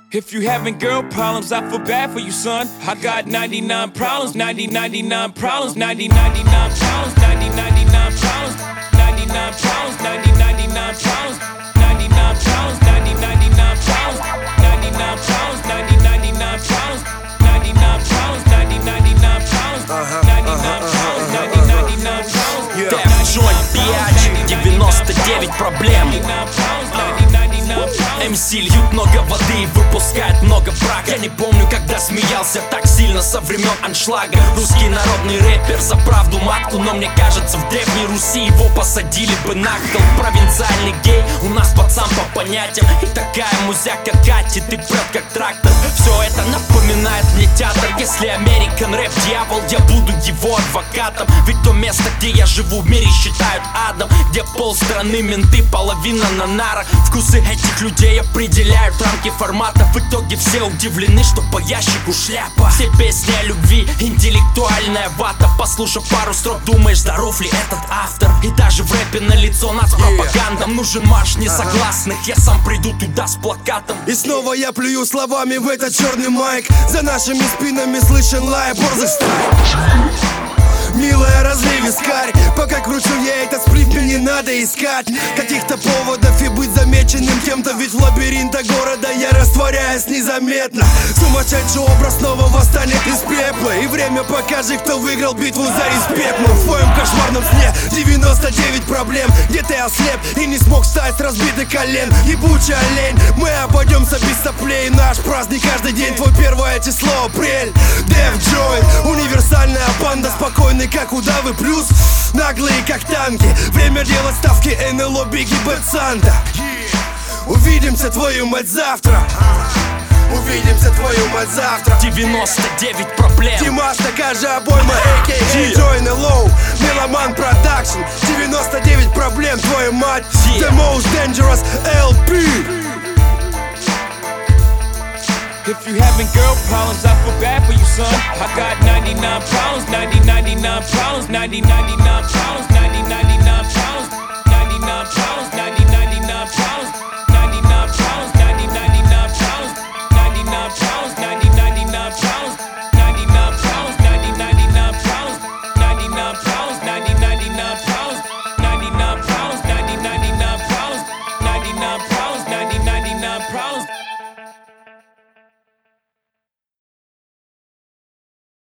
If you having girl problems, I feel bad for you, son. I got 99 problems, 99 problems, 99 problems, 99 problems, 99 problems, 99 problems, 99 problems, 99 problems, 99 problems, 99 problems, 99 problems, 99 problems, 99 problems. Дэв Джой, Биачи, 99 проблем. МС льют много воды и выпускают много брака. Я не помню, когда смеялся так сильно со времен аншлага. Русский народный рэпер за правду матку, но мне кажется, в Древней Руси его посадили бы на кол. Провинциальный гей, у нас пацан по понятиям. И такая музяка катит и прет как трактор. Все это напоминает мне театр. Если American рэп дьявол, я буду его адвокатом. Ведь то место, где я живу, в мире считают адом, где полстраны менты, половина на нарах. Вкусы этих людей определяют рамки формата. В итоге все удивлены, что по ящику шляпа. Все песни о любви, интеллектуальная вата. Послушав пару строк, думаешь, здоров ли этот автор. И даже в рэпе налицо нацпропаганда. Нужен марш несогласных, я сам приду туда с плакатом. И снова я плюю словами в этот черный майк. За нашими спинами слышен лай борзых стай. Милая, разлей вискарь. Пока кручу я этот сплив, мне не надо искать каких-то поводов и быть замеченным кем-то. Ведь в лабиринтах города я растворяюсь незаметно. Сумасшедший образ снова восстанет из пепла. И время покажет, кто выиграл битву за респект. Но в твоем кошмарном сне 99 проблем, где ты ослеп и не смог встать с разбитых колен. Ебучий олень, мы обойдемся без соплей. Наш праздник каждый день, твой первое число апрель. Дэв Джой, универсальная банда, спокойный как удавы, плюс наглые как танки. Время делать ставки, НЛО, Бигги, Бэд Санта. Увидимся, твою мать, завтра. Увидимся, твою мать, завтра. 99 проблем. Димаш, такая же обойма, a.k.a. Джой НЛО, Меломан Продакшн. 99 проблем, твою мать. The most dangerous LP. If you having girl problems, I feel bad for you, son. I got 99 problems, 99 problems, 99 problems.